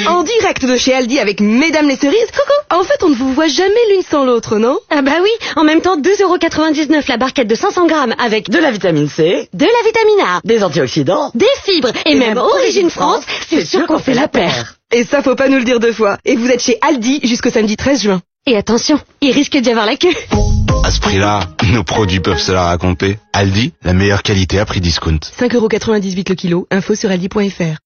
En direct de chez Aldi avec Mesdames les cerises. Coucou. En fait, on ne vous voit jamais l'une sans l'autre, non? Ah bah oui, en même temps 2,99 € la barquette de 500 grammes avec de la vitamine C, de la vitamine A, des antioxydants, des fibres et même Origine France, c'est sûr qu'on fait la paire. Et ça, faut pas nous le dire deux fois. Et vous êtes chez Aldi jusqu'au samedi 13 juin. Et attention, il risque d'y avoir la queue. À ce prix-là, nos produits peuvent se la raconter. Aldi, la meilleure qualité à prix discount. 5,98 € le kilo. Info sur aldi.fr.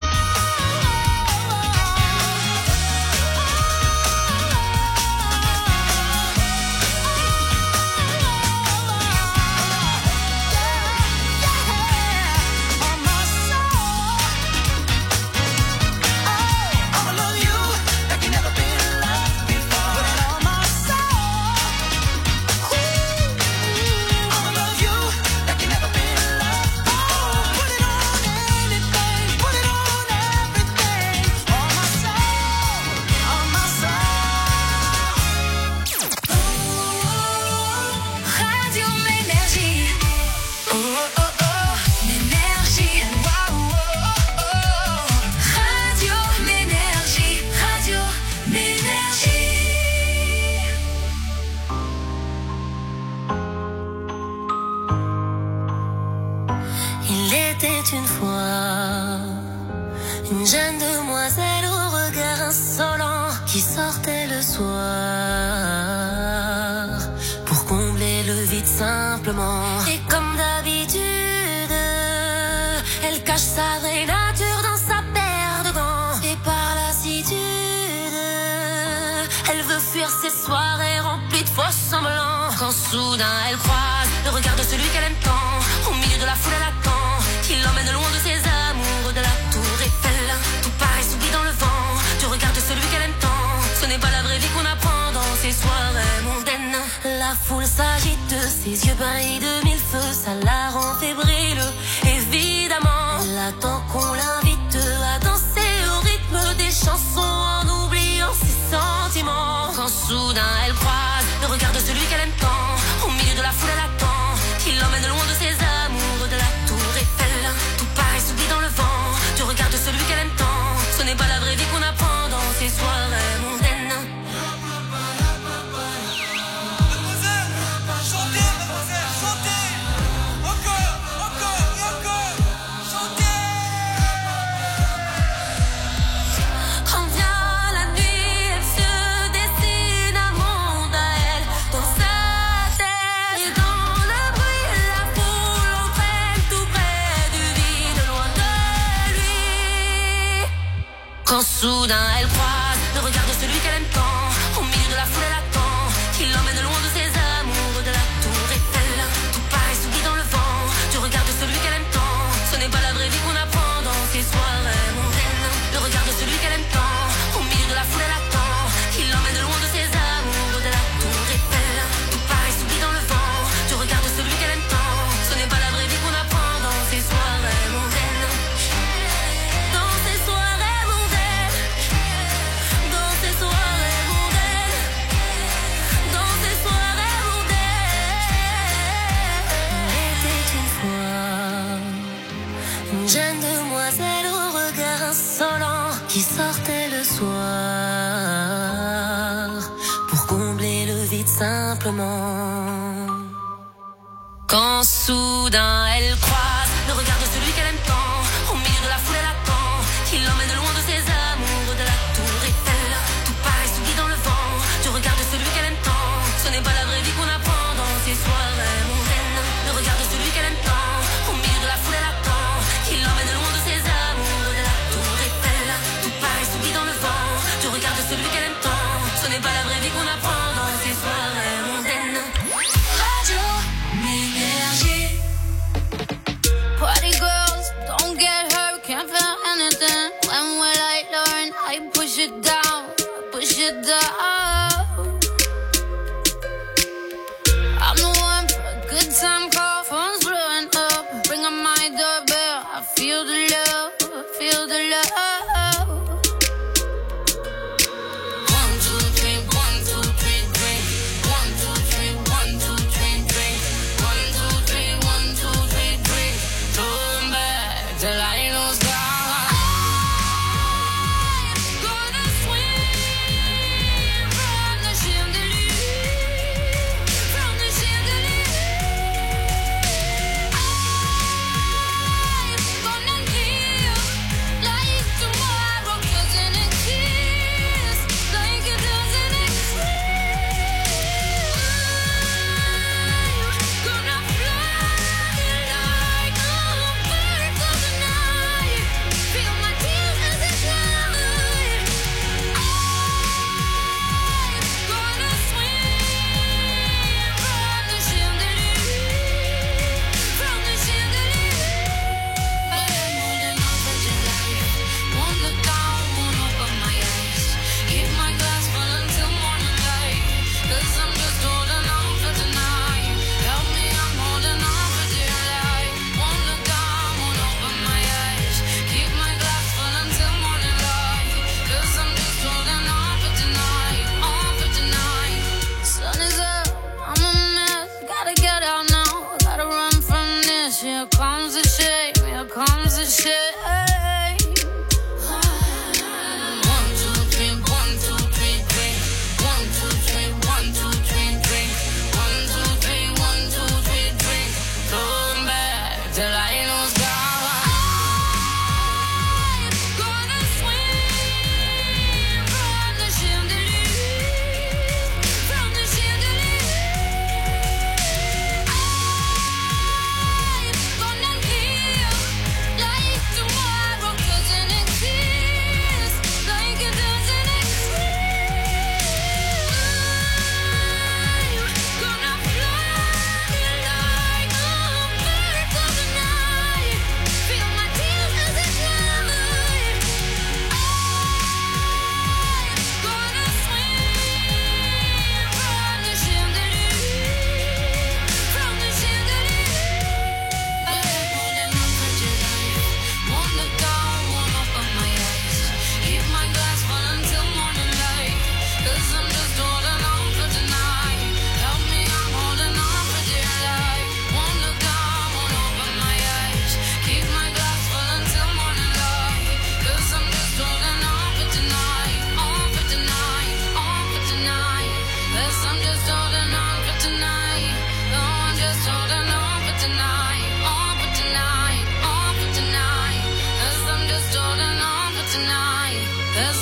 Une fois, une jeune demoiselle au regard insolent qui sortait le soir pour combler le vide simplement. Et comme d'habitude, elle cache sa vraie nature dans sa paire de gants. Et par lassitude, elle veut fuir ses soirées remplies de faux semblants. Quand soudain elle croise le regard de celui qu'elle aime tant, au milieu de la foule elle attend qu'il l'emmène loin de ses amours, de la tour Eiffel. Tout paraît s'oublie dans le vent du regard de celui qu'elle aime tant. Ce n'est pas la vraie vie qu'on apprend dans ces soirées mondaines. La foule s'agite, ses yeux brillent de mille feux, ça la rend fébrile. Évidemment, elle attend qu'on l'invite à danser au rythme des chansons en oubliant ses sentiments. Quand soudain elle croise le regard de celui qu'elle aime tant, au milieu de la foule elle attend qu'il l'emmène loin de ses amours, de la tour Eiffel. Tout paraît s'oublie dans le vent du regard de celui qu'elle aime tant. Ce n'est pas la vraie vie qu'on apprend dans ces soirées mondaines. Quand soudain elle croise le regard de celui qu'elle aime tant, au milieu de la foule elle attend qu'il l'emmène loin de ses amours, de la tour Eiffel. Tout paraît s'oublie dans le vent du regard de celui qu'elle aime tant. Ce n'est pas la vraie vie qu'on apprend dans ces soirées mondaines. Le regard de celui qu'elle aime tant, au milieu de la foule elle attend qu'il l'emmène loin de ses amours, de la tour Eiffel. Tout paraît s'oublie dans le vent du regard de celui qu'elle aime tant. Ce n'est pas la vraie vie qu'on apprend dans ces soirées mondaines. Dans ces soirées jeune demoiselle au regard insolent qui sortait le soir pour combler le vide simplement. Quand soudain elle croise le regard de celui qu'elle aime tant, au milieu de la foule elle attend qu'il l'emmène loin de ses amours, de la tour Eiffel. Tout paraît s'oublie dans le vent du regard de celui qu'elle aime tant. Ce n'est pas la vraie vie qu'on apprend dans ces soirées mondaines. Le regard de celui qu'elle aime tant, au milieu de la foule elle attend qu'il l'emmène loin de ses amours, de la tour Eiffel. Tout paraît s'oublie dans le vent du regard de celui qu'elle aime tant. Ce n'est pas la vraie vie qu'on apprend dans ces soirées mondaines. Radio Énergie. Party girls, don't get hurt, can't feel anything. When will I learn? I push it down, push it down. I'm the one for a good time call, phone's blowing up. Bring on my doorbell, I feel the love, feel the love. 1, 2, 3, 1, 2, 3, drink. 1, 2, 3, 1, 2, 3, drink. 1, 2, 3, 1, 2, 3, drink. Turn back till I lose God. I'm gonna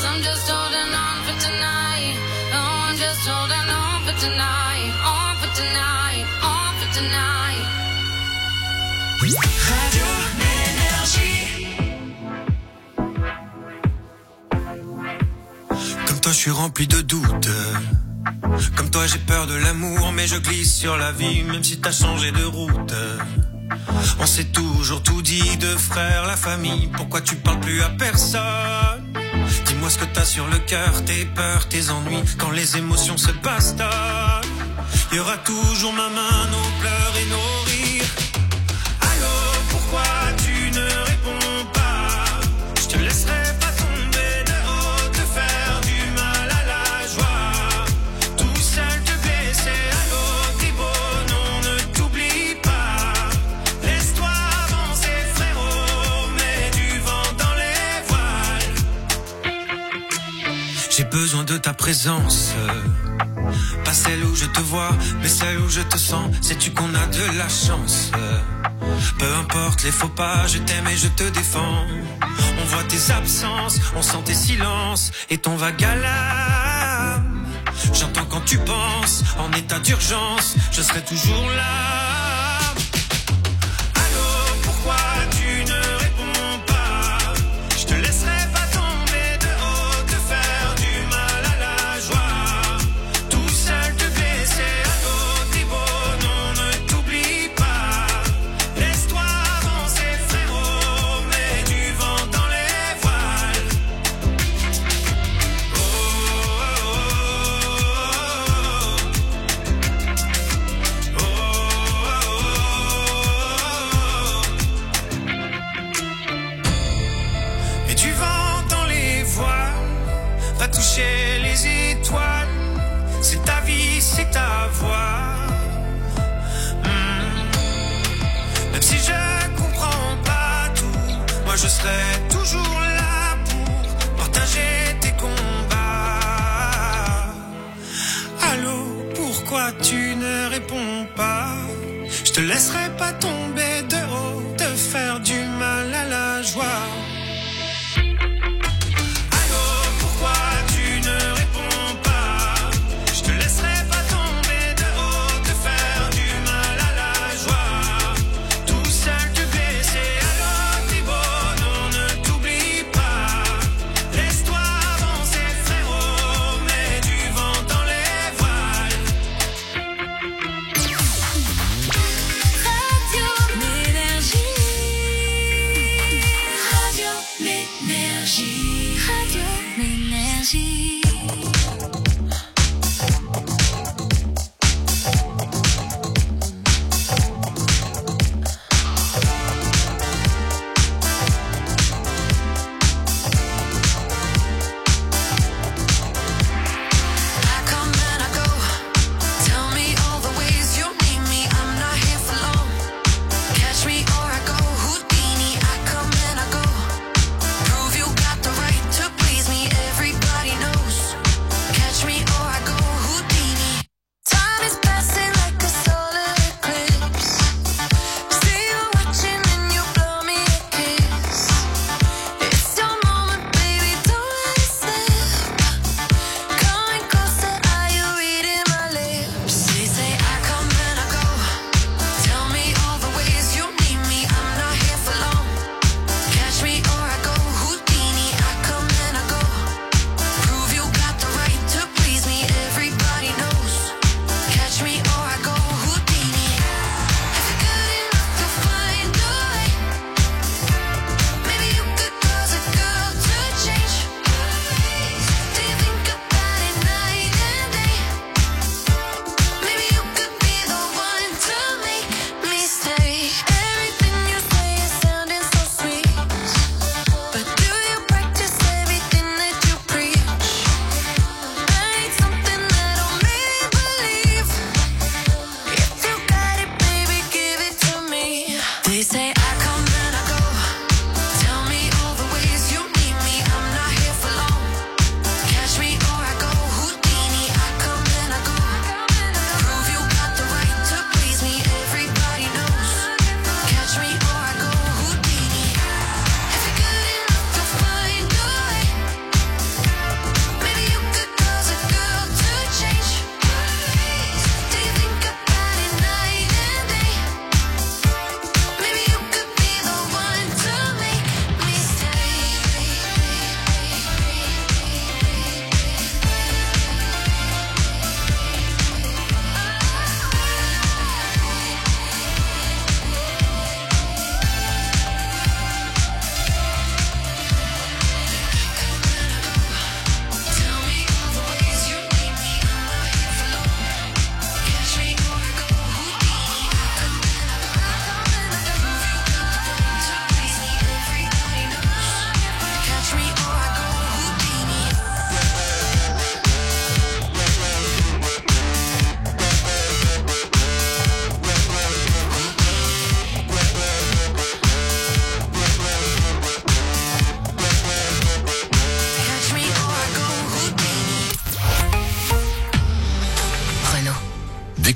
I'm just holding on for tonight. Oh, I'm just holding on for tonight. On for tonight. On for tonight. Radio Énergie. Comme toi je suis rempli de doutes. Comme toi j'ai peur de l'amour, mais je glisse sur la vie même si t'as changé de route. On s'est toujours tout dit de frère, la famille. Pourquoi tu parles plus à personne? Dis-moi ce que t'as sur le cœur, tes peurs, tes ennuis. Quand les émotions se bastonnent, y aura toujours ma main, nos pleurs et nos rires. Allô, pourquoi tu ne réponds pas? Je te laisserai pas tomber de haut, te faire du mal à la joie. Tout seul te blesser, allô, t'es beau, non, ne t'oublie pas. Laisse-toi avancer, frérot, mets du vent dans les voiles. J'ai besoin de ta présence. Pas celle où je te vois, mais celle où je te sens. Sais-tu qu'on a de la chance? Peu importe les faux pas, je t'aime et je te défends. On voit tes absences, on sent tes silences et ton vague à l'âme. J'entends quand tu penses, en état d'urgence, je serai toujours là. Allô, pourquoi tu ne réponds pas? Je te laisserai pas tomber de haut, te faire du mal à la joie. Tout seul te blesser, allô, t'es beau, non, ne t'oublie pas. Laisse-toi avancer, frérot, mets du vent dans les voiles. Oh, oh, oh, oh, oh, oh. Et du vent dans les voiles va toucher les étoiles. C'est ta vie, c'est ta voix. Même si je comprends pas tout, moi je serai toujours là pour partager tes combats. Allô, pourquoi tu ne réponds pas? Je te laisserai pas tomber de haut, te faire du mal à la joie. Allô, pourquoi tu ne réponds pas? Je te laisserai pas tomber de haut, te faire du mal à la joie. Tout seul te blesser, allô, t'es beau, non, ne t'oublie pas. Laisse-toi avancer, frérot, mets du vent dans les voiles. Radio Énergie. Radio Énergie. Radio Énergie. I come and I go. Tell me all the ways you need me. I'm not here for long. Catch me or I go Houdini. I come and I go. Prove you got the right to please me. Everybody knows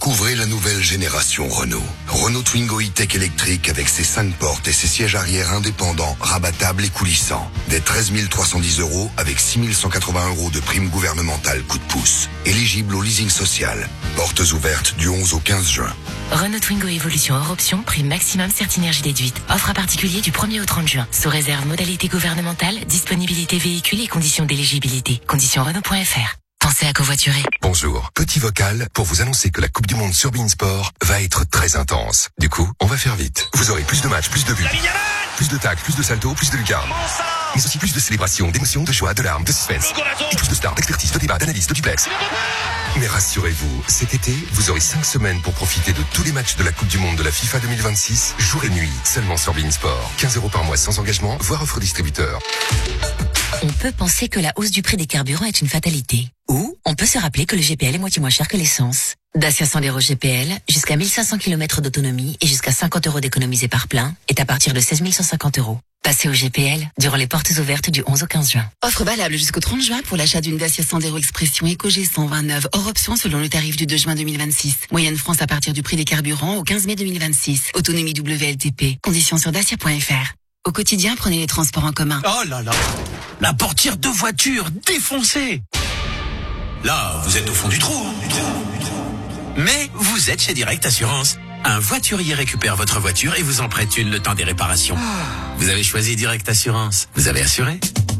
Découvrez la nouvelle génération Renault. Renault Twingo E-Tech électrique avec ses 5 portes et ses sièges arrière indépendants, rabattables et coulissants. Dès 13 310 € avec 6 180 € de prime gouvernementale coup de pouce. Éligible au leasing social. Portes ouvertes du 11 au 15 juin. Renault Twingo Évolution hors option, prime maximum Certinergie déduite. Offre à particulier du 1er au 30 juin. Sous réserve modalité gouvernementale, disponibilité véhicule et conditions d'éligibilité. Conditions Renault.fr. Pensez à covoiturer. Bonjour, petit vocal pour vous annoncer que la Coupe du Monde sur beIN Sport va être très intense. Du coup, on va faire vite. Vous aurez plus de matchs, plus de buts, plus de tacles, plus de saltos, plus de lucarnes. Mais aussi plus de célébrations, d'émotions, de joie, de larmes, de suspense. Et plus de stars, d'expertise, de débats, d'analyse, de duplex. Mais rassurez-vous, cet été, vous aurez 5 semaines pour profiter de tous les matchs de la Coupe du Monde de la FIFA 2026, jour et nuit, seulement sur beIN Sport. 15 € par mois sans engagement, voire offre distributeur. On peut penser que la hausse du prix des carburants est une fatalité. Ou on peut se rappeler que le GPL est moitié moins cher que l'essence. Dacia Sandero GPL, jusqu'à 1500 km d'autonomie et jusqu'à 50 € d'économisés par plein, est à partir de 16 150 €. Passez au GPL durant les portes ouvertes du 11 au 15 juin. Offre valable jusqu'au 30 juin pour l'achat d'une Dacia Sandero Expression Eco G129 hors option selon le tarif du 2 juin 2026. Moyenne France à partir du prix des carburants au 15 mai 2026. Autonomie WLTP. Conditions sur dacia.fr. Au quotidien, prenez les transports en commun. Oh là là, la portière de voiture défoncée. Là, vous êtes au fond du trou. Mais vous êtes chez Direct Assurance. Un voiturier récupère votre voiture et vous en prête une le temps des réparations. Vous avez choisi Direct Assurance. Vous avez assuré.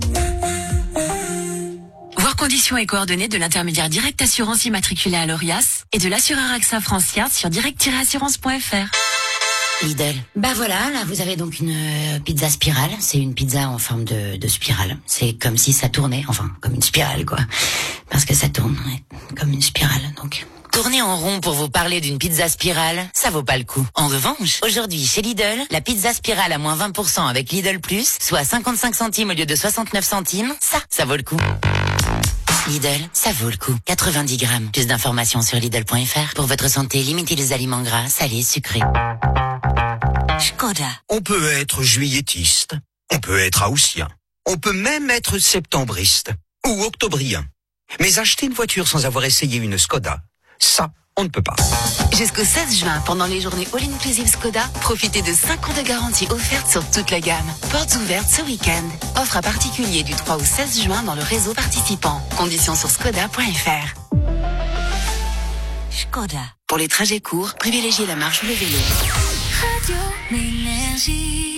Voir conditions et coordonnées de l'intermédiaire Direct Assurance immatriculé à l'ORIAS et de l'assureur AXA Francia sur direct-assurance.fr. Lidl. Bah voilà, là vous avez donc une pizza spirale. C'est une pizza en forme de spirale. C'est comme si ça tournait, enfin comme une spirale quoi. Parce que ça tourne, ouais, comme une spirale donc. Tourner en rond pour vous parler d'une pizza spirale, ça vaut pas le coup. En revanche, aujourd'hui chez Lidl, la pizza spirale à moins 20% avec Lidl Plus, soit 55 centimes au lieu de 69 centimes, ça vaut le coup. Lidl, ça vaut le coup. 90 grammes. Plus d'informations sur Lidl.fr. Pour votre santé, limitez les aliments gras, salés, sucrés. Škoda. On peut être juilletiste, on peut être haussien, on peut même être septembriste ou octobrien. Mais acheter une voiture sans avoir essayé une Škoda, ça, on ne peut pas. Jusqu'au 16 juin, pendant les journées All Inclusive Škoda, profitez de 5 ans de garantie offerte sur toute la gamme. Portes ouvertes ce week-end. Offre à particulier du 3 au 16 juin dans le réseau participant. Conditions sur Škoda.fr. Škoda. Pour les trajets courts, privilégiez la marche ou le vélo. Radio Énergie.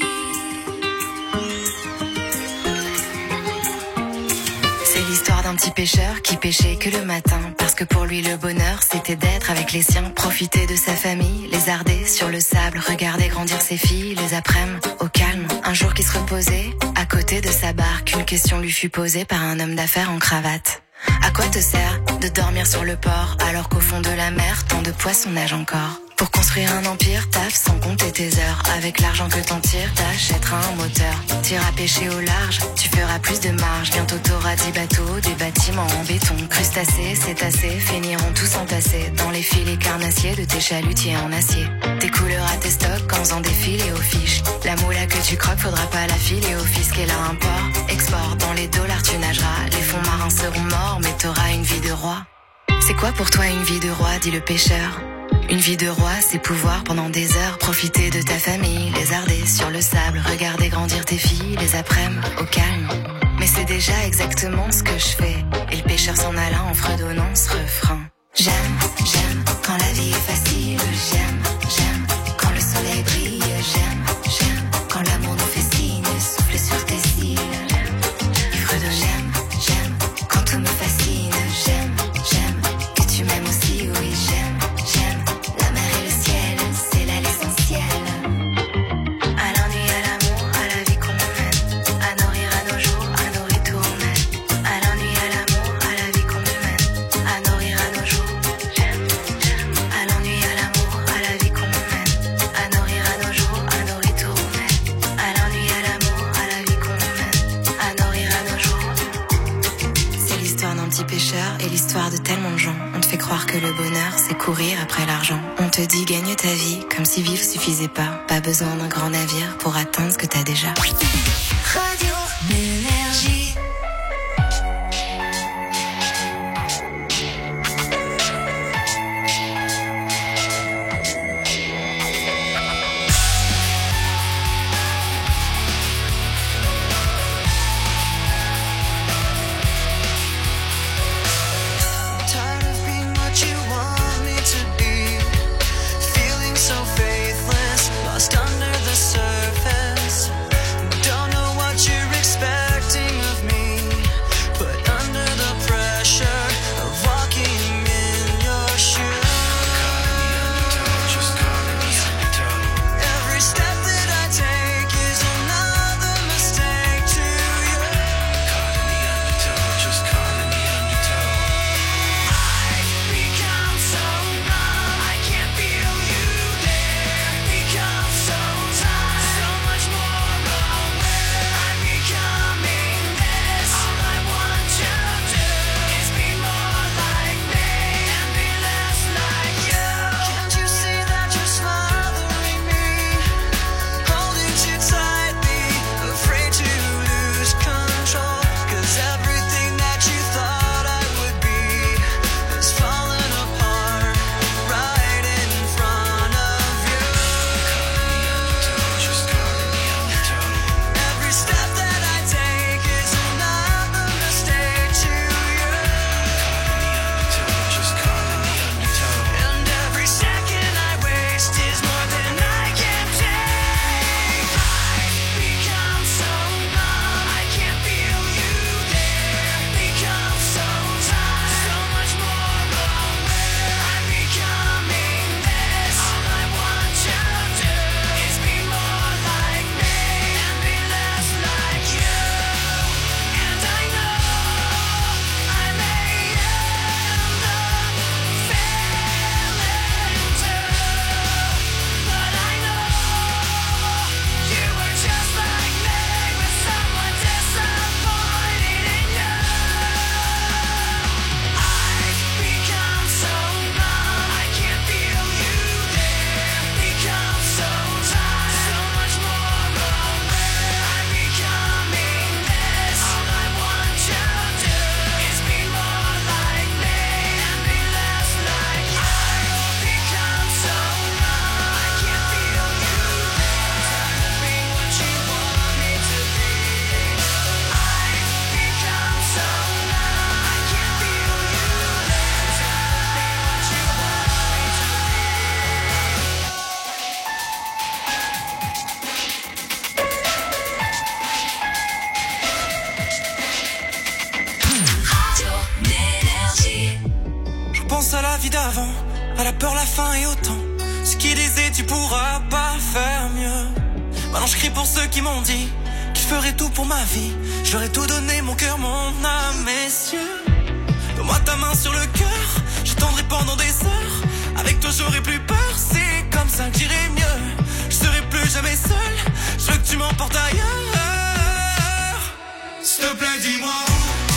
C'est l'histoire d'un petit pêcheur qui pêchait que le matin. Parce que pour lui le bonheur c'était d'être avec les siens. Profiter de sa famille, lézarder sur le sable. Regarder grandir ses filles, les après-midi au calme. Un jour qui se reposait à côté de sa barque. Une question lui fut posée par un homme d'affaires en cravate. À quoi te sert de dormir sur le port alors qu'au fond de la mer tant de poissons nagent encore? Pour construire un empire, taffe sans compter tes heures. Avec l'argent que t'en tires, t'achèteras un moteur. T'iras pêcher au large, tu feras plus de marge. Bientôt t'auras 10 bateaux, des bâtiments en béton. Crustacés, cétacés, finiront tous entassés dans les filets carnassiers de tes chalutiers en acier. Tes couleurs à tes stocks en faisant des filets aux fiches. La moula que tu croques, faudra pas la filer au fisc. Et là, import, export, dans les dollars tu nageras. Les fonds marins seront morts, mais t'auras une vie de roi. C'est quoi pour toi une vie de roi, dit le pêcheur? Une vie de roi, c'est pouvoir pendant des heures profiter de ta famille, lézarder sur le sable, regarder grandir tes filles, les après-midi au calme. Mais c'est déjà exactement ce que je fais. Et le pêcheur s'en alla en fredonnant ce refrain. J'aime, j'aime quand la vie est facile. J'aime, j'aime quand le soleil brille. J'aime, j'aime quand l'amour nous fait signe. Souffle sur tes cils. Il fredonne. J'aime, j'aime quand tout me fascine. J'aime, j'aime que tu m'aimes aussi. Oui, j'aime, j'aime la mer et le ciel. C'est là l'essentiel. À l'ennui, à l'amour, à la vie qu'on mène. À nos rires, à nos jours, à nos retournements. À l'ennui, à l'amour, à la vie qu'on mène. À nos rires, à nos jours. J'aime, j'aime. À l'ennui, à l'amour, à la vie qu'on mène. À nos rires, à nos jours, à nos retournements. À l'ennui, à l'amour, à la vie qu'on mène. À nos rires, à nos jours. C'est l'histoire d'un petit pêcheur et l'histoire de tellement de gens. On te fait croire que le bonheur, c'est courir après l'argent. On te dit gagne ta vie, comme si vivre suffisait pas. Pas besoin d'un grand navire pour atteindre ce que t'as déjà. Radio Énergie. la vie d'avant, à la peur, la faim et autant. Ce qu'ils disaient, tu pourras pas faire mieux. Maintenant je crie pour ceux qui m'ont dit qu'ils feraient tout pour ma vie. J'aurais tout donné, mon cœur, mon âme, messieurs. Donne-moi ta main sur le cœur, j'attendrai pendant des heures. Avec toi j'aurai plus peur, c'est comme ça que j'irai mieux. Je serai plus jamais seul, je veux que tu m'emportes ailleurs. S'il te plaît, dis-moi où.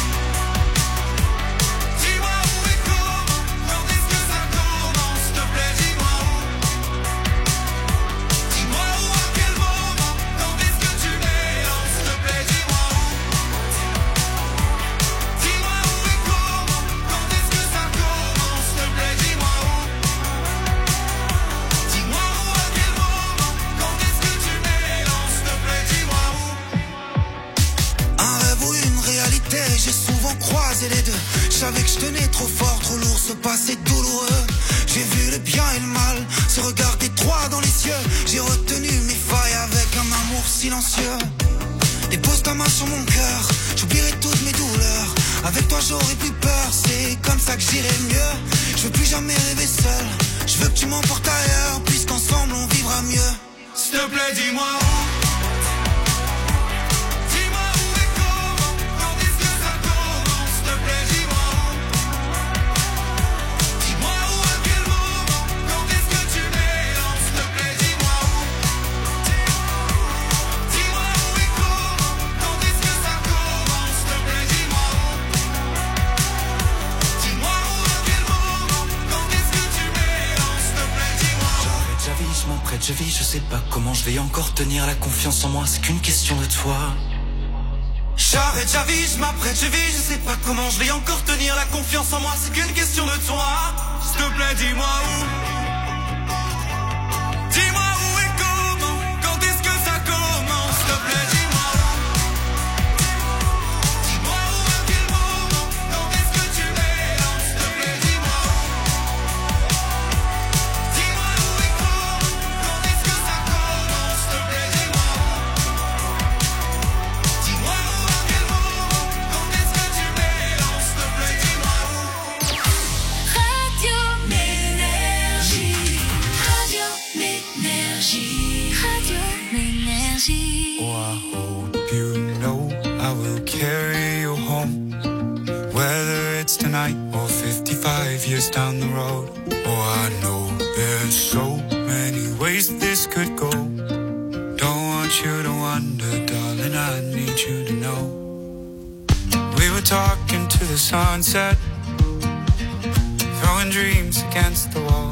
J'ai souvent croisé les deux. Je savais que je tenais trop fort, trop lourd, ce passé douloureux. J'ai vu le bien et le mal se regarder droit dans les cieux. J'ai retenu mes failles avec un amour silencieux. Dépose ta main sur mon cœur, j'oublierai toutes mes douleurs. Avec toi j'aurai plus peur, c'est comme ça que j'irai mieux. Je veux plus jamais rêver seul, je veux que tu m'emportes ailleurs, puisqu'ensemble on vivra mieux. S'il te plaît, dis-moi où. Je vis, je sais pas comment je vais encore tenir la confiance en moi, c'est qu'une question de toi. J'arrête, j'avise, je m'apprête, je vis, je sais pas comment je vais encore tenir la confiance en moi, c'est qu'une question de toi. S'il te plaît, dis-moi où. Dis-moi où et comment, quand est-ce que ça commence, s'il te plaît, dis-moi où. Dis-moi où, à quel moment, quand est-ce que tu m'élances, s'il te plaît, dis-moi où. Dis-moi où et comment, quand est-ce que ça commence, s'il te plaît, dis-moi où. Dis-moi où, à quel moment, quand est-ce que tu m'élances, s'il te plaît, dis-moi où. Radio Ménergie, Radio Ménergie, Radio Ménergie. Oh, I hope you know I will carry you home, whether it's tonight or 55 years down the road. Oh, I know there's so many ways this could go. Don't want you to wonder, darling, I need you to know. We were talking to the sunset, throwing dreams against the wall.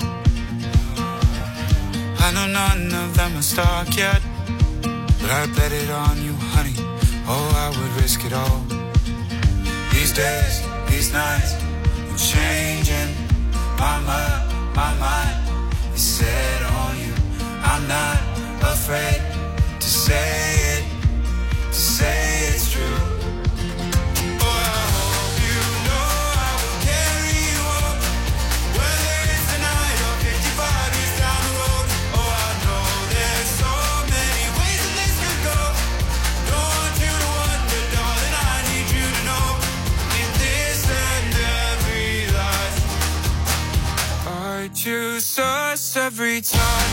I know none of them are stuck yet, but I bet it on you, honey. Oh, I would risk it all. These days, these nights, I'm changing my mind is set on you. I'm not afraid to say it's true. Choose us every time.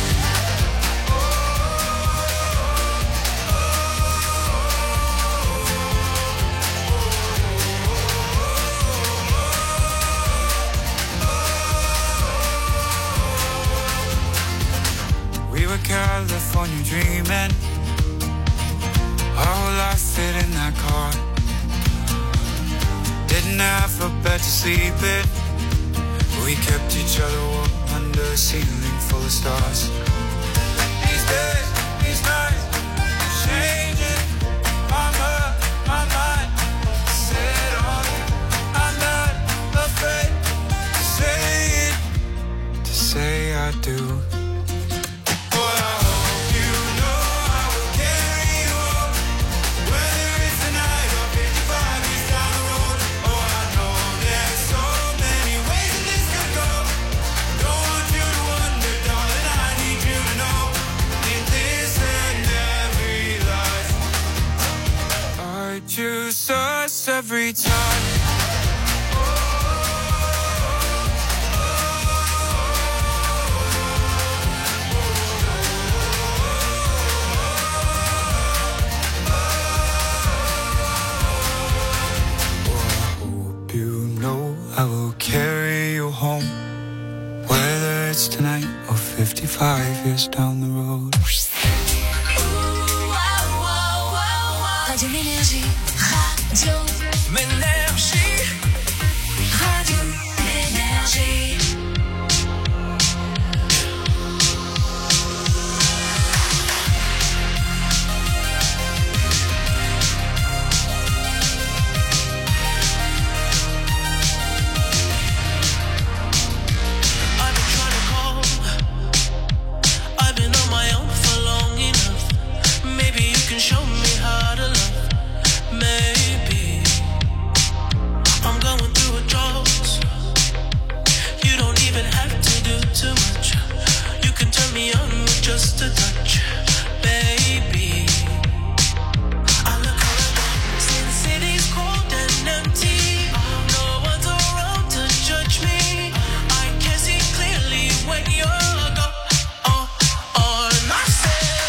We were California dreaming, our whole life fit in that car. Didn't have a bed to sleep in, we kept each other warm under a ceiling full of stars. These days, these nights, changing my mind, set on you. I'm not afraid to say I do. Choose us every time. 5 years down the road. Radio Ménergie, Radio Ménergie, Radio Ménergie. Show me how to love. Maybe I'm going through a drought. You don't even have to do too much. You can turn me on with just a touch, baby. I look around, see the city's cold and empty. No one's around to judge me. I can see clearly when you're gone. I said.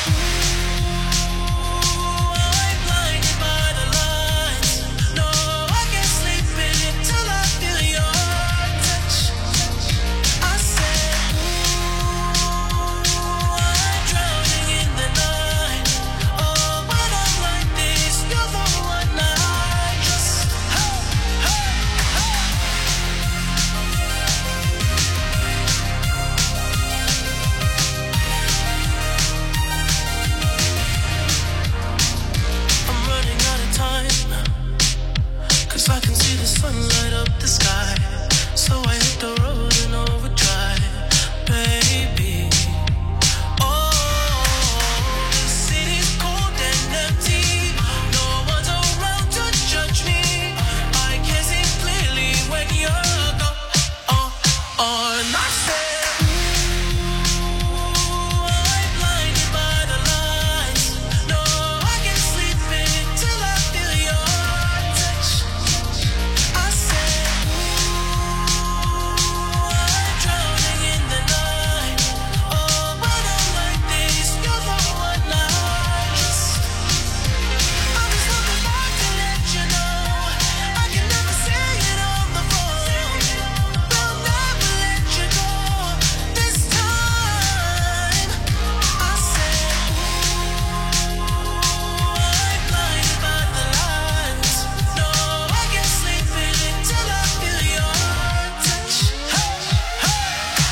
I can see the sun light up the sky, so I hit the road in overdrive, baby. Oh, the city's cold and empty. No one's around to judge me. I can see clearly when you're gone. And I said, I'm blinded by the lights. No, I can't sleep until I feel your touch. I said, I'm drowning in the night. Oh, when I'm like this, you're the one I just. I'm just looking back to let you know I can never say it on the phone. They'll never let you go this time. I said, I'm blinded by the lights. No, I can't sleep until I feel your touch. Hey, hey,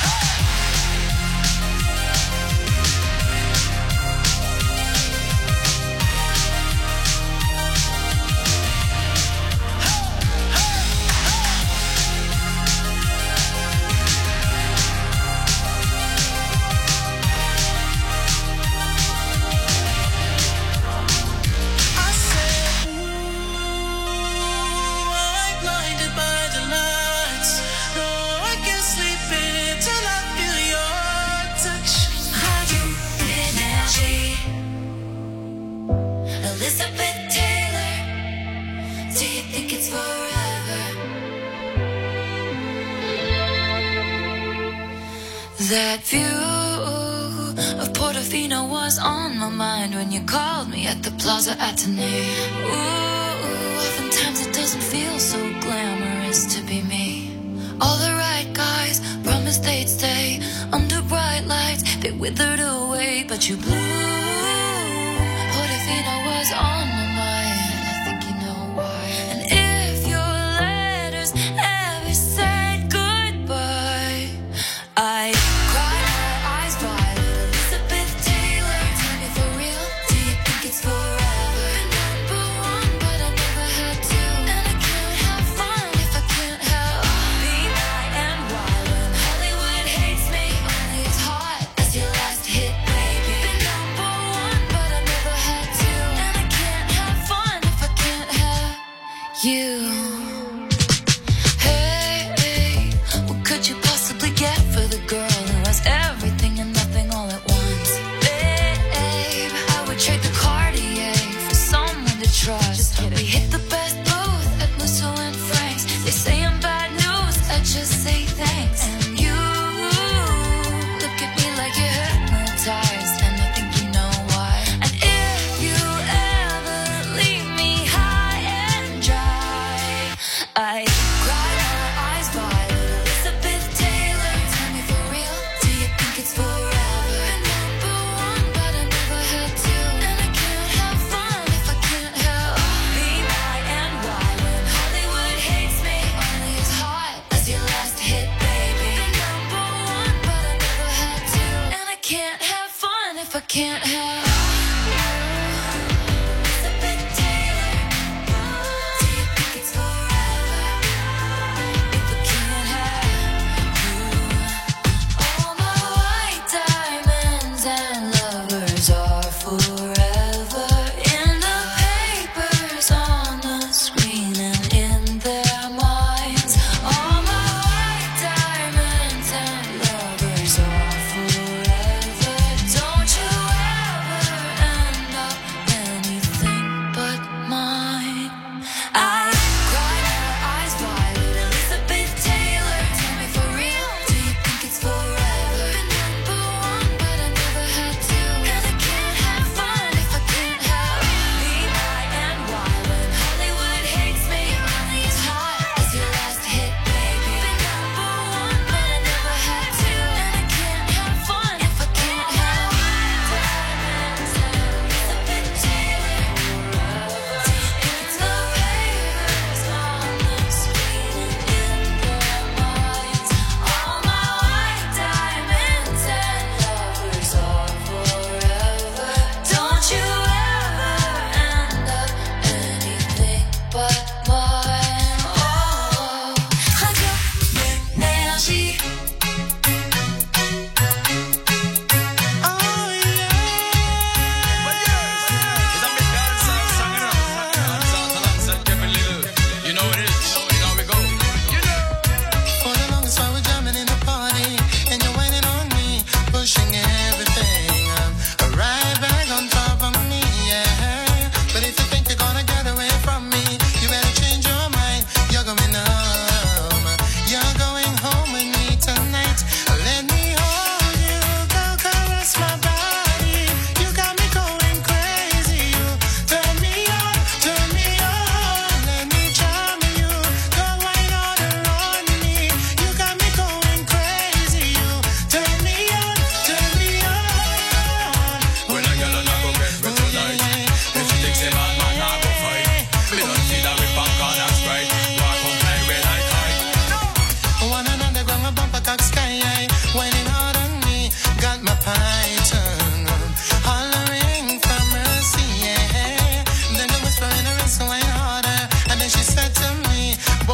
I said, I'm blinded by the lights. No, I can't sleep until I feel your touch. Radio Ménergie. Elizabeth Taylor, do you think it's forever? That view of Portofino was on my mind when you called me at the Plaza Athénée. Ooh, oftentimes it doesn't feel so glamorous to be me. All the right guys promised they'd stay under bright lights. They withered away, but you blew. Portofino was on my mind. I think you know why. And if your letters ever said goodbye, I cried my eyes wide. Elizabeth Taylor, tell me for real, do you think it's forever? Number one, but I never had to. And I can't have fun if I can't have B-I-N-Y. When Hollywood hates me, only as hot as your last hit, baby. Been number one, but I never had to. And I can't have fun if I can't have you. Hey, what could you possibly get for the girl who has everything and nothing all at once? Babe, I would trade the Cartier for someone to trust. We hit the best booth at Musso and Frank's. They say I'm bad news, I just say thanks. And you look at me like you're hypnotized, and I think you know why. And if you ever leave me high and dry,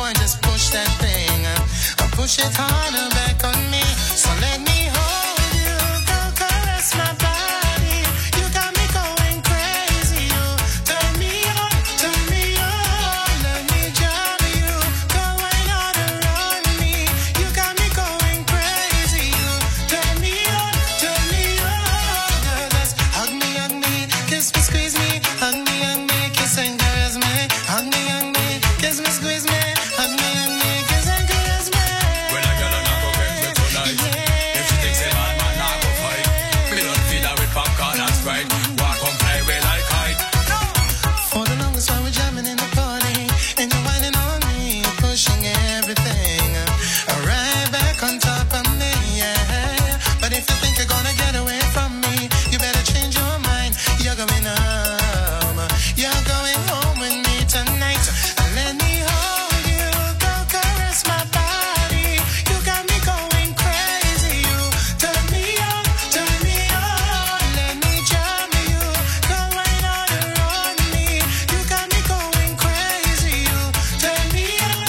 on, just push that thing. Push it harder back on me. So let me hold you, girl, caress my body. You got me going crazy. You turn me on, turn me on. Let me jam you, girl, why not around me? You got me going crazy. You turn me on, girl, just hug me, kiss me, squeeze me, hug me, kiss and caress me, hug me, kiss me, squeeze me, hug me, kiss and caress me. When I get on, I go get me tonight. If she thinks a bad man, I go fight. Me don't feed her with popcorn and Sprite. Walk on, play with like kite. For the longest while we're jamming in the party, and you're whining on me, pushing everything right back on top of me, yeah. But if you think you're gonna get away from me, you better change your mind. You're going home, you're going home with me tonight. Let me hold you, go caress my body. You got me going crazy. You turn me on, let me jam you. Go right on around me. You got me going crazy. You turn me on,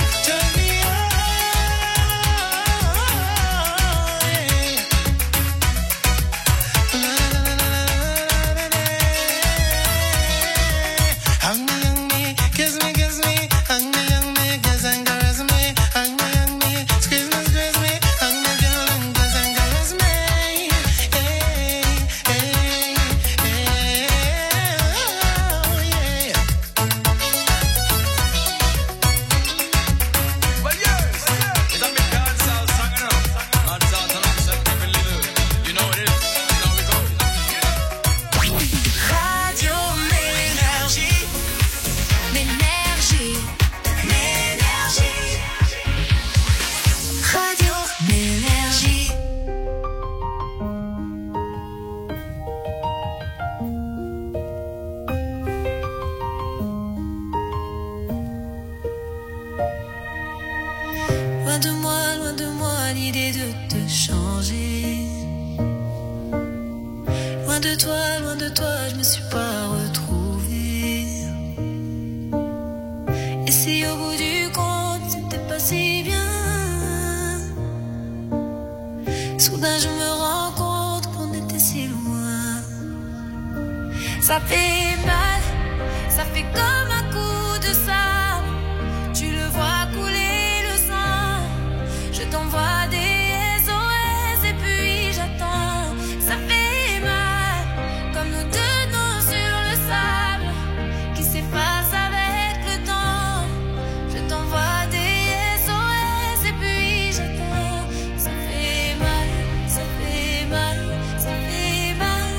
hug me, kiss me, hug me, kiss and caress me, hug me, squeeze me, hug me, girl, and kiss and caress me. Hey, hey, hey, oh, yeah. Well, yes, it's a big dancehall song, you know. Dancehall alongside Kevin Little. You know what it is. Now we go. Radio Ménergie. Ménergie. Radio Ménergie. Loin de moi l'idée de te changer. Loin de toi, je me suis pas retrouvée. Et si au bout du compte, c'était pas si bien, soudain je me rends compte qu'on était si loin. Ça fait mal, ça fait comme un coup de sable. Tu le vois couler le sang. Je t'envoie des SOS et puis j'attends. Ça fait mal, comme nos deux noms sur le sable qui s'effacent avec le temps. Je t'envoie des SOS et puis j'attends. Ça fait mal, ça fait mal, ça fait mal.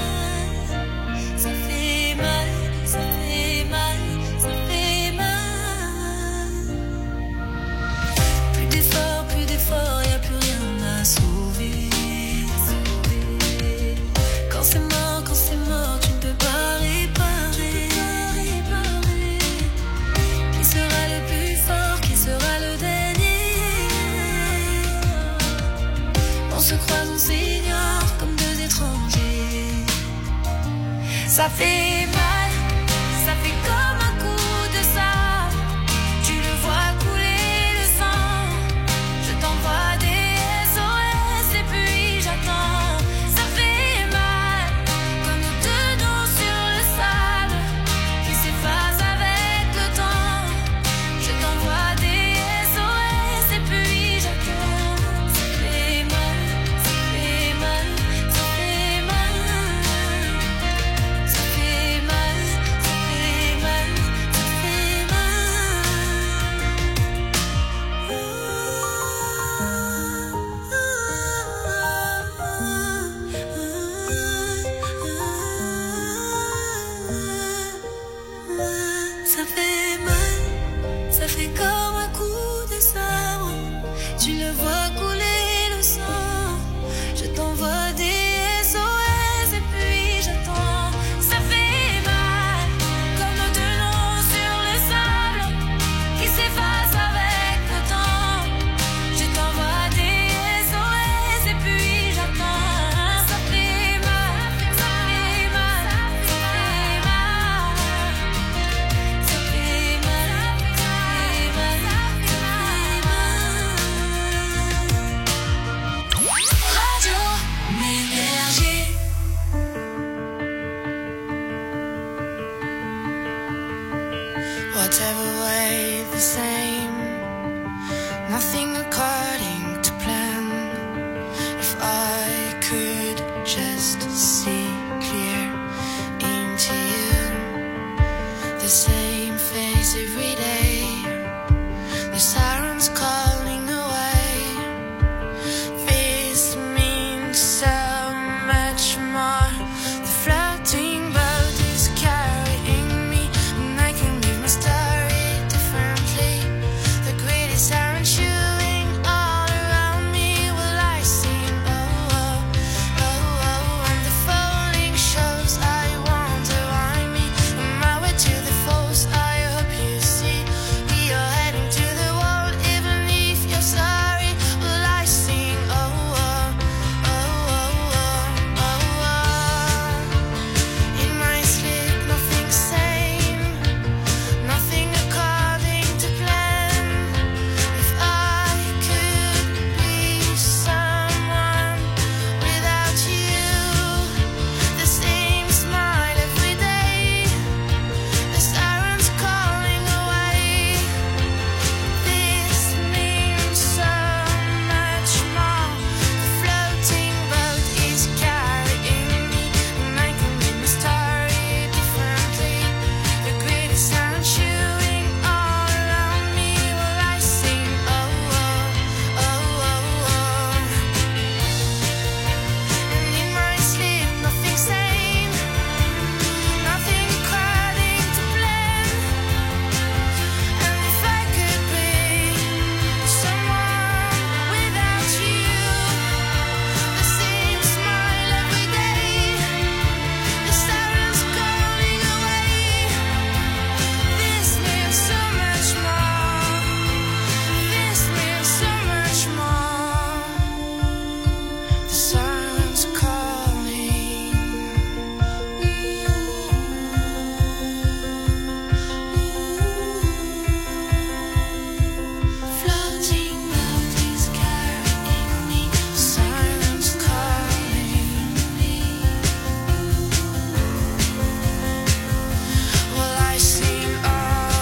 Ça fait mal, ça fait mal, ça fait mal. Plus d'efforts, y a plus rien à sauver. Quand c'est mort, tu ne peux pas réparer. Qui sera le plus fort, qui sera le dernier? On se croise, on s'ignore comme deux étrangers. Ça fait mal, ça fait comme un coup de sable. Tu le vois couler le sang. Je t'envoie des SOS et puis j'attends. Ça fait mal, comme nos deux noms sur le sable qui s'effacent avec le temps. Je t'envoie des SOS et puis j'attends. Ça fait mal, ça fait mal, ça fait mal. Ça fait mal, ça fait mal, ça fait mal. Ça fait mal, ça fait comme un coup de sabre. Tu le vois couler le sang. Je t'envoie des SOS et puis j'attends. Ça fait mal, comme nos deux noms sur le sable qui s'effacent avec le temps. Je t'envoie des SOS et puis j'attends. Ça fait mal, ça fait mal, ça fait mal. Ça fait mal, ça fait mal, ça the same. Nothing according to plan. If I could just see clear into you, the same face every day, the sirens calling away. This means so much more. The floating boat is carrying me, and I can live my story differently. The great siren chewing all around me. Will I sing? Oh, oh, oh, oh. And the falling shows, I wonder why me. On my way to the falls, I hope you see. We are heading to the wall, even if you're sorry. Will I sing? Oh, oh, oh, oh, oh, oh, oh. In my sleep, nothing sane, nothing according to plan. If I could be someone without you, the same smile every day, the sirens calling away. This means so much more. The floating boat is carrying me, and I can live my story differently. The greatest sound chewing all around me. Will I sing? Oh, oh, oh, oh, oh. And in my sleep, nothing sane, nothing according to plan. And if I could be someone without you, the same smile every day, the sirens calling away. This means so much more. This means so much more. The sirens calling. Floating boat is carrying me. Sirens calling me. Will I sing? Oh,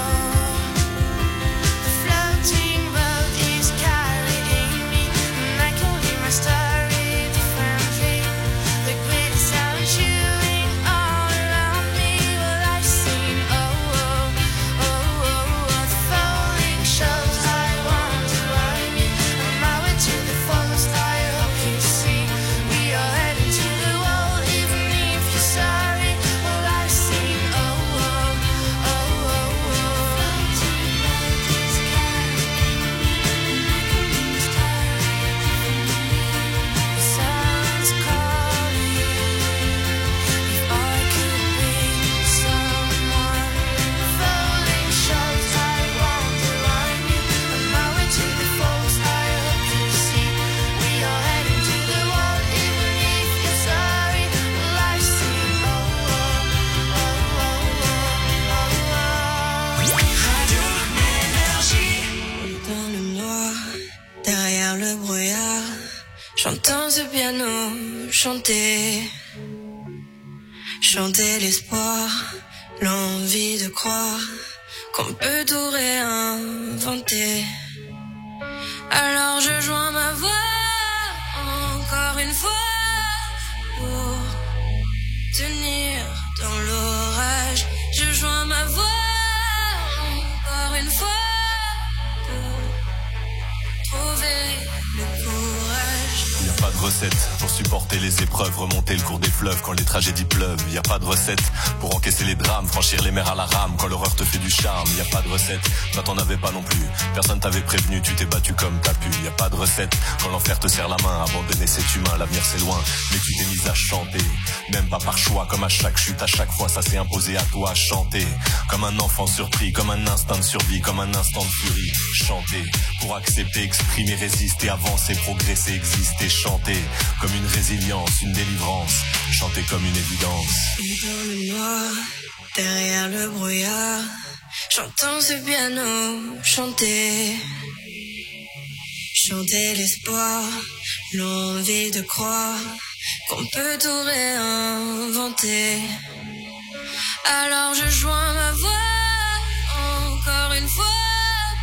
the floating boat is carrying me, and I can live my story differently. The greatest sound chewing all around me. Will I sing? Oh, oh, oh, oh, oh. The falling shows, I wonder why me. On my way to the falls, I hope you see. We are heading to the wall, even if you're sorry. Will I sing? Oh, oh, oh, oh, oh. Floating boat is carrying me, and I can live my story differently. The sirens calling. If I could be someone, falling shows, I wonder why me. On my way to the falls, I hope you see. We are heading to the wall, even if you're sorry. Will I sing? Oh, oh, oh, oh, oh, oh, oh. Radio Énergie. Dans le noir, derrière le brouillard, j'entends ce piano chanter. Chanter l'espoir, l'envie de croire qu'on peut tout réinventer. Alors je joins ma voix encore une fois pour tenir dans l'orage. Je joins ma voix encore une fois pour trouver le courage. Y a pas de recette pour supporter les épreuves, remonter le cours des fleuves quand les tragédies pleuvent. Y a pas de recette pour encaisser les drames, franchir les mers à la rame quand l'horreur te fait du charme. Y a pas de recette, toi t'en avais pas non plus. Personne t'avait prévenu, tu t'es battu comme t'as pu. Y a pas de recette quand l'enfer te serre la main, abandonner cet humain, l'avenir c'est loin. Mais tu t'es mise à chanter, même pas par choix, comme à chaque chute, à chaque fois ça s'est imposé à toi. Chanter comme un enfant surpris, comme un instinct de survie, comme un instant de furie. Chanter pour accepter, exprimer, résister, avancer, progresser, exister. Chanter comme une résilience, une délivrance. Chanter comme une évidence. Et dans le noir, derrière le brouillard, j'entends ce piano chanter. Chanter l'espoir, l'envie de croire qu'on peut tout réinventer. Alors je joins ma voix encore une fois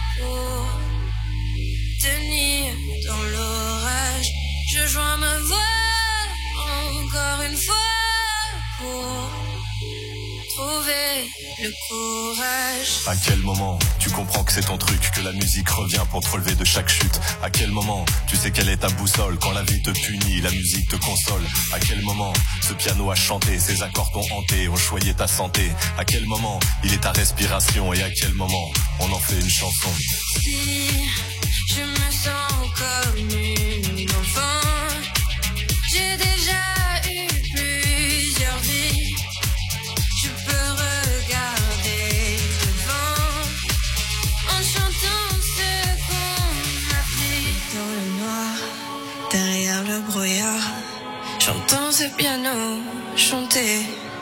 À quel moment tu comprends que c'est ton truc, que la musique revient pour te relever de chaque chute? À quel moment tu sais quelle est ta boussole? Quand la vie te punit, la musique te console. À quel moment ce piano a chanté, ses accords t'ont hanté, ont choyé ta santé? À quel moment il est ta respiration? Et à quel moment on en fait une chanson? Si je me sens comme une enfant, j'ai déjà eu plusieurs vies. Je peux regarder devant en chantant ce qu'on a pris. Dans le noir, derrière le brouillard, j'entends ce piano chanter.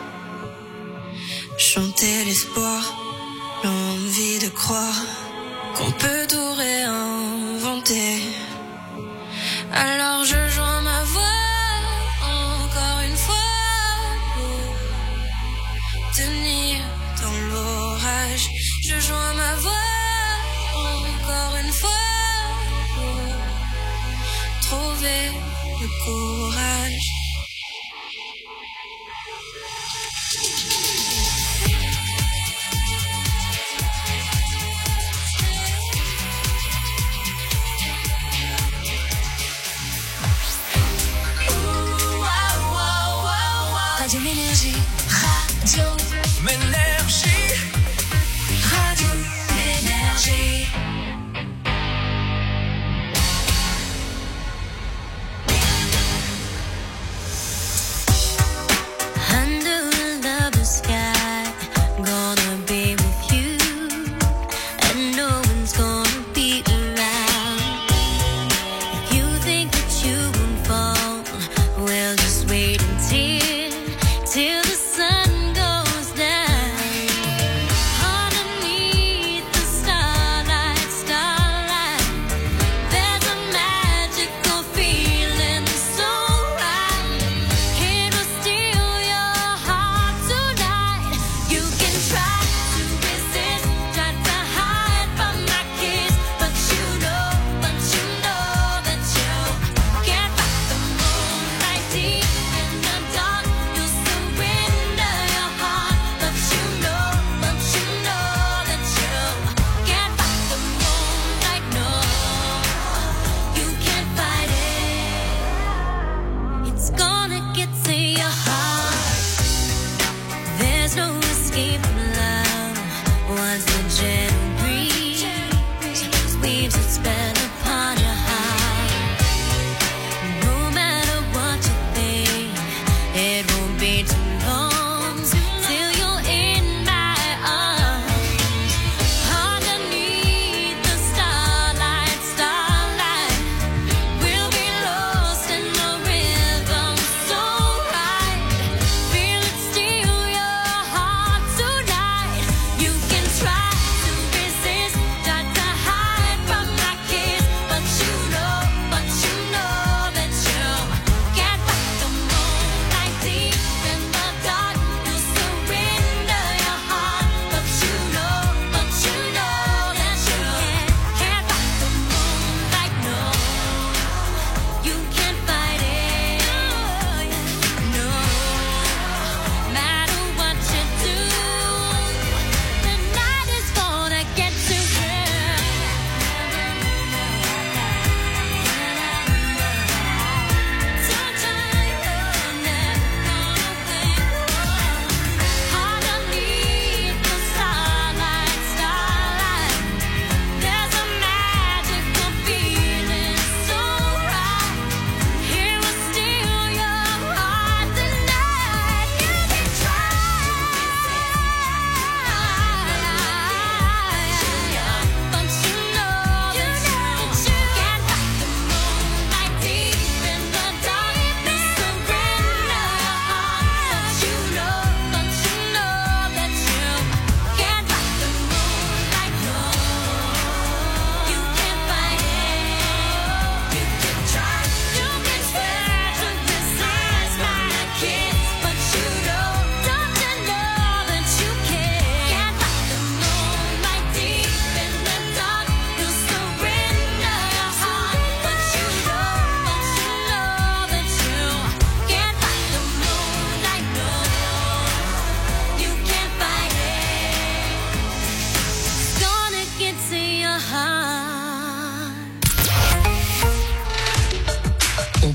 Chanter l'espoir, l'envie de croire qu'on peut tout réinventer. Alors je joins ma voix encore une fois pour tenir dans l'orage. Je joins ma voix encore une fois pour trouver le courage. Radio Ménergie, Radio Ménergie, Radio Ménergie. Under the sky, gonna be with you, and no one's gonna be around. If you think that you won't fall, well, just wait till the sun goes down. Underneath the starlight, there's a magical feeling so right. It will steal your heart tonight. You can try to resist, try to hide from my kiss,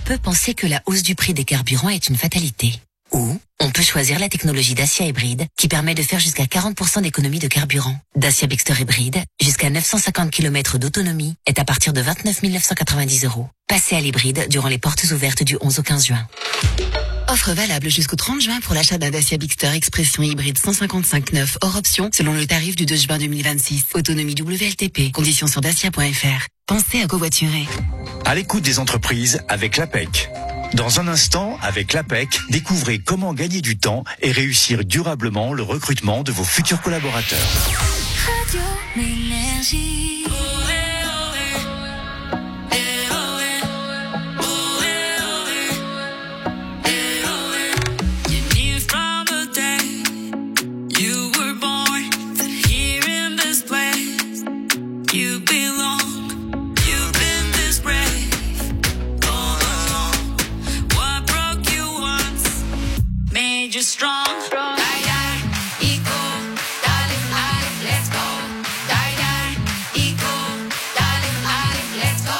peut penser que la hausse du prix des carburants est une fatalité. Ou on peut choisir la technologie Dacia Hybride qui permet de faire jusqu'à 40% d'économie de carburant. Dacia Bigster Hybride, jusqu'à 950 km d'autonomie, est à partir de 29 990 €. Passez à l'hybride durant les portes ouvertes du 11 au 15 juin. Offre valable jusqu'au 30 juin pour l'achat d'un Dacia Bigster Expression hybride 155/9 hors option selon le tarif du 2 juin 2026. Autonomie WLTP. Conditions sur dacia.fr. Pensez à covoiturer. À l'écoute des entreprises avec l'APEC. Dans un instant, avec l'APEC, découvrez comment gagner du temps et réussir durablement le recrutement de vos futurs collaborateurs. Radio Énergie. You're strong. Die, die, eco, darling, let's go. Die, die, eco, darling, let's go.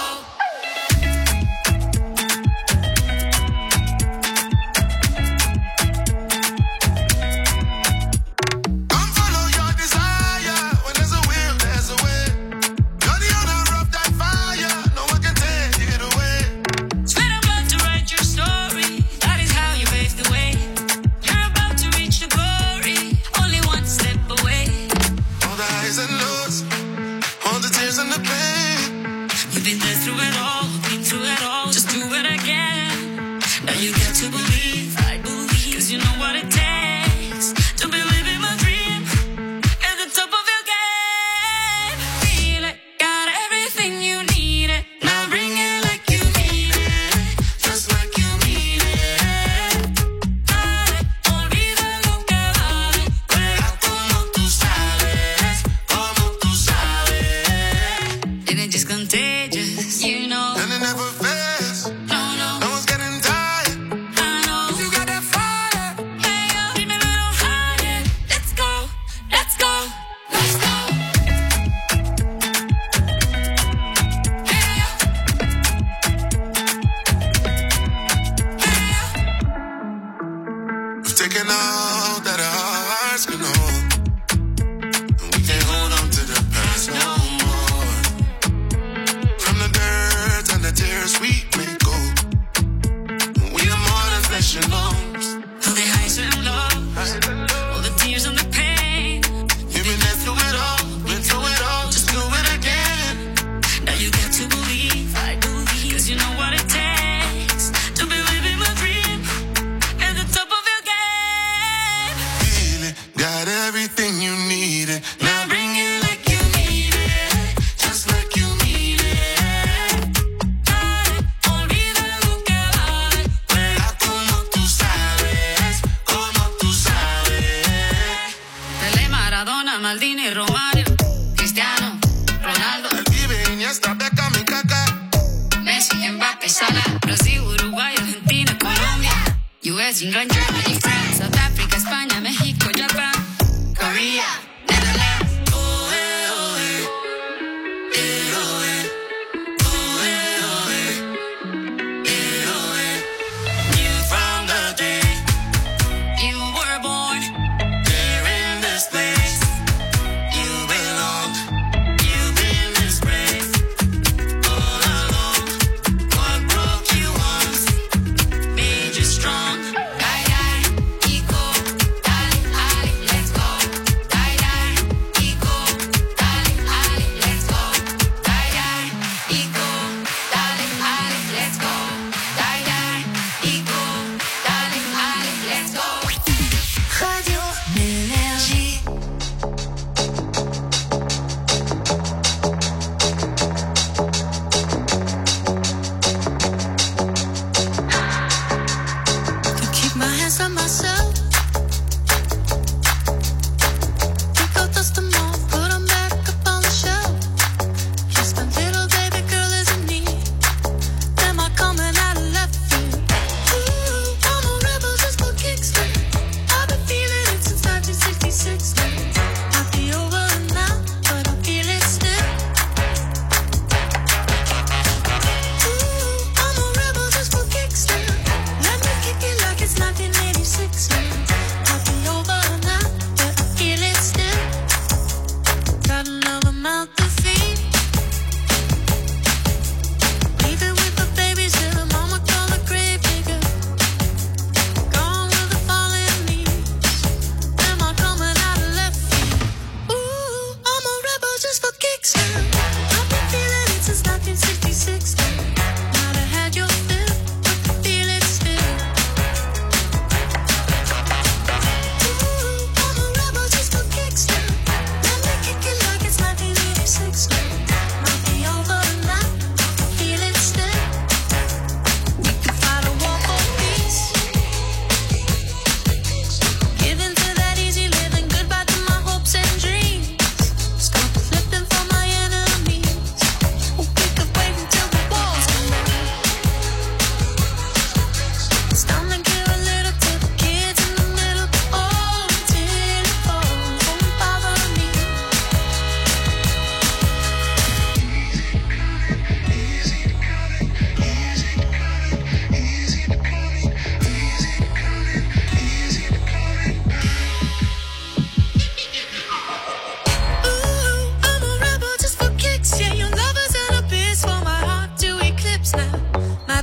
Come follow your desire. When there's a will, there's a way. You're the owner of that fire. No one can take it away. Sweat and blood to write your story. That is how you pave the way. And lows, all the tears and the pain. You've been there through it all, been through it all. Just do it again. Now you got to believe, I believe, 'cause you know what it takes to believe in my dream. At the top of your game, feel it, got everything you need it. Now bring it like you need it, just like you need it. Dale, olvida lo que vale, juega como tú sabes. Just contagious, you know. And it never fails. No, no one's getting tired. I know. You got that fire. Hey, yo, keep me a little higher. Let's go, let's go, let's go. Hey, We've taken all that our hearts can hold. And we can't hold on to the past no more. From the dirt and the tears we may go. We are more than flesh and bones. all the highs and lows, all the tears and the pain. You've been there through it all, been through it all. Just do it again. Now you got to believe, I believe, 'cause you know what it takes to believe in my dream. At the top of your game, Feel it, got everything you needed. now bring it like you need it, just like you need it. Dale, olvida lo que vale, juega como tú sabes, como tú sabes. Pelé, Maradona, Maldini, Romario, Cristiano, Ronaldo, El Pibe, Iniesta, Beckham y Kaká. Messi, Mbappé, Salah, Brasil, Uruguay, Argentina, Colombia, US, England, Germany, France, South Africa, España, México, Japan, Korea, Netherlands. Oh, eh, oh, eh. Eh, oh, eh. Oh, eh, oh, eh. Eh, oh, eh. Knew from the day you were born, there in this place, you belong. You've been this brave all along. What broke you once made you strong. Die, die,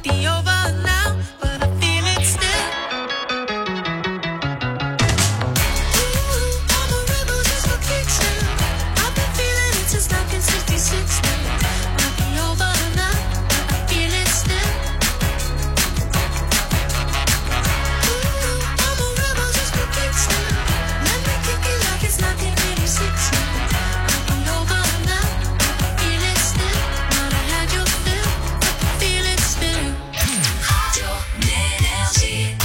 be over now, but I feel it still. Ooh, I'm a rebel just for kicks now. I've been feeling it since 1966 now. Might be over now, but I feel it still. Ooh, I'm a rebel just for kicks now. Let me kick it like it's 1986 now. Might be over now, but I feel it still. Not I had your fill, but I feel it still. Radio Énergie.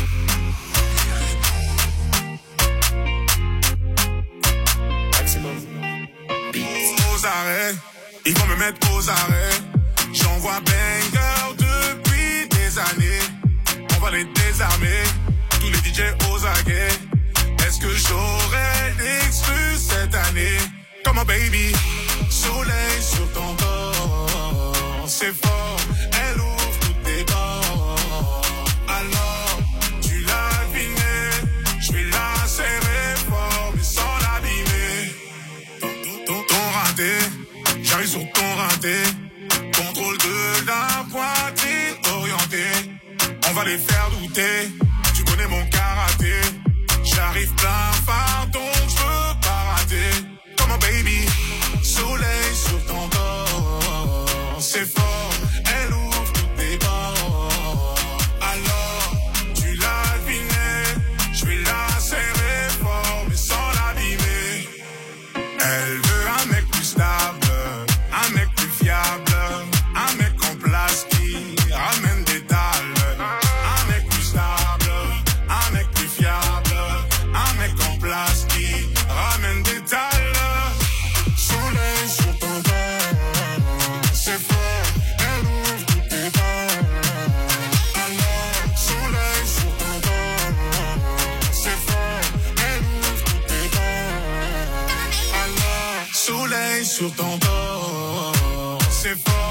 Aux arrêts, ils vont me mettre aux arrêts. J'envoie banger depuis des années. On va les désarmer, tous les DJ aux aguets. Est-ce que j'aurai l'exclu cette année? Come on baby, soleil sur ton corps. C'est fort, elle ouvre toutes tes bords. Alors, tu l'as deviné, je vais la serrer fort, mais sans l'abîmer. Ton raté, j'arrive sur ton raté. Contrôle de la poitrine orientée. On va les faire douter, tu connais mon karaté. J'arrive plein phare, donc je veux pas rater. Come on baby, soleil sur ton corps. C'est fort, elle ouvre toutes tes bords. Alors, tu l'as deviné, je vais la serrer fort, mais sans l'abîmer. Elle veut un mec plus stable, un mec plus fiable, un mec en place qui ramène des dalles. Un mec plus stable, un mec plus fiable, un mec en place qui ramène des dalles. Soleil sur ton corps, c'est fort, elle ouvre toutes tes bords. Alors, soleil sur ton corps, c'est fort, elle ouvre toutes tes bords. Alors, soleil sur ton corps, c'est fort.